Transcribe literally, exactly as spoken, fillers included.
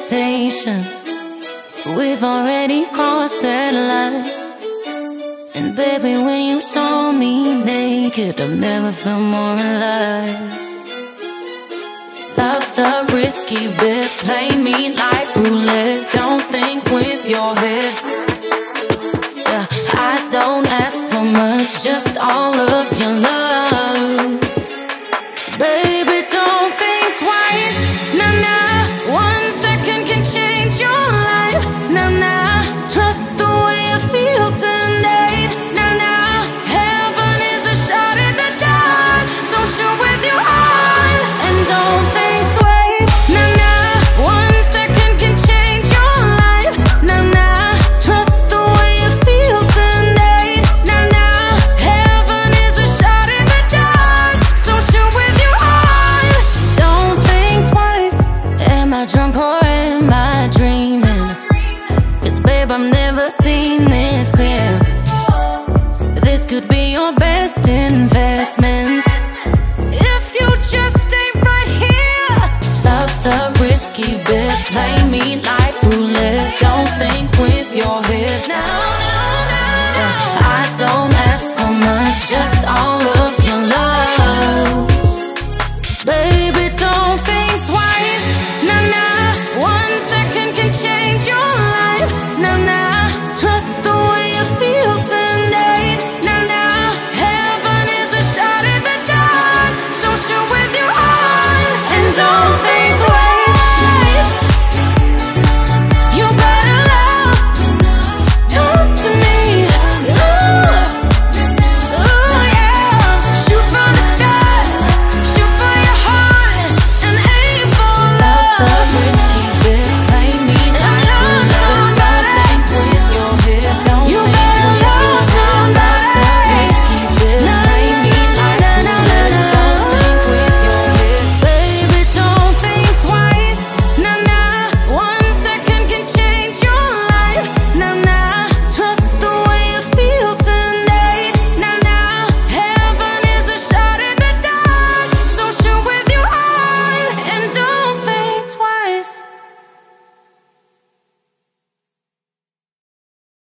temptation. We've already crossed that line. And baby, when you saw me naked, I've never felt more alive. Love's a risky bet, play me like roulette. Don't think with your head. Yeah, I don't ask for much, just all of your love.